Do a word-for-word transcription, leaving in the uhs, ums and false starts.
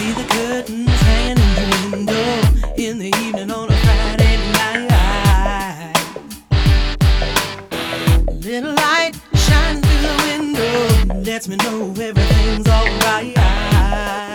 see the curtains hanging in the window in the evening on a Friday night. Little light shining through the window lets me know everything's alright.